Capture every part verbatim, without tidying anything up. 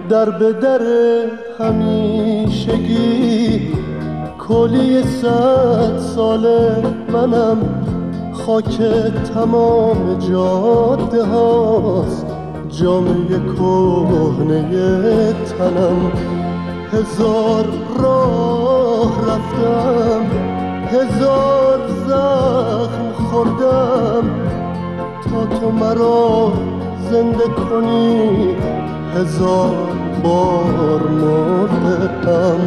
در به در همیشگی، کلی صد ساله منم، خاک تمام جاده هاست جامعه کهنه تنم. هزار راه رفتم، هزار زخم خوردم، تا تو مرا زنده کنی هزار بار مردم.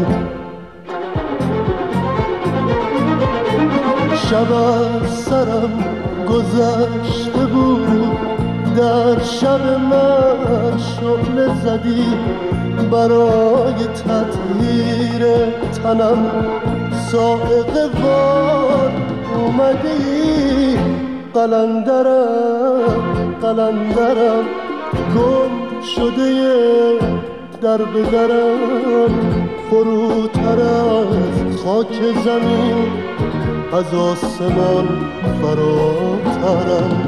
شب از سرم گذشته بود، در شب من شعله زدی، برای تطهیر تنم صاعقه وار اومدی. قلندرم قلندرم گم شده در به درم، فروتر از خاک زمین از آسمان فراترم.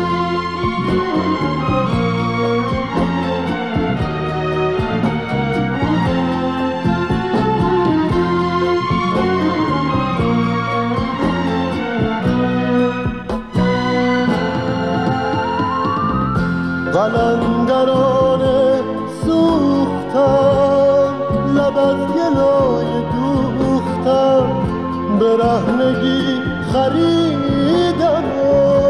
قلندرانه سوختم، لب از گلای دوختم، برهنگی خریدم و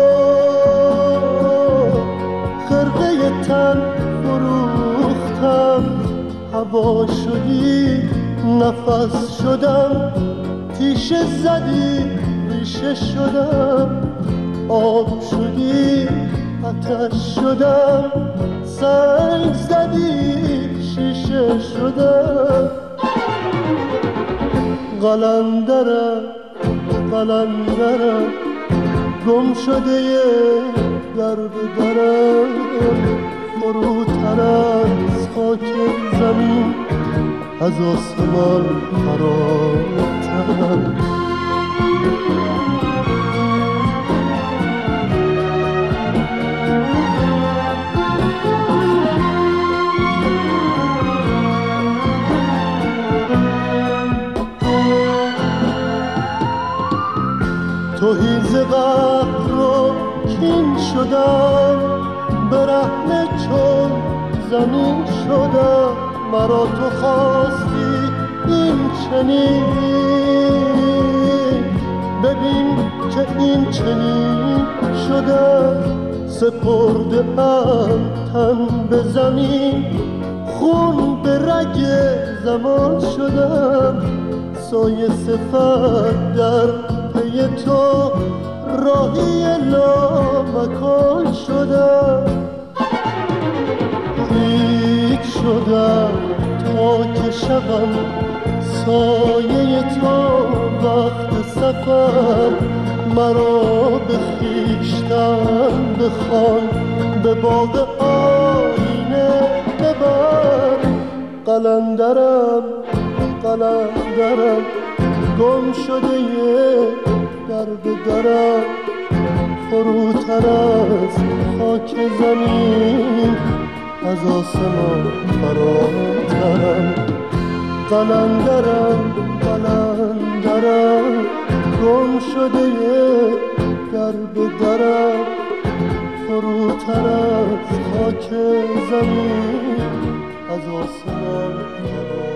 خرقه تن فروختم. هوا شدی نفس شدم، تیشه زدی ریشه شدم، آب شدی آتش شدم، سنگ زدی شیشه شدم. قلندرم قلندرم گم شده در به درم، فروتر از خاک زمین از آسمان فراترم. توهی ز قهر و کین شدم، برهنه چون زمین شدم. مرا تو خواستی این چنین، ببین که این چنین شدم. سپرده ام تن به زمین، خون به رگ زمان شدم. سایه صفت در پی تو راهی لامکان شدم. هیچ شدم تا که شوم سایه تو وقت سفر. مرا به خویشتن بخوان، به باغ آینه ببر. قلندرم قلندرم گم شده در به درم، فروتر از خاک زمین از آسمان فراترم. قلندرم قلندرم گم شده در به درم، فروتر از خاک زمین از آسمان فراترم.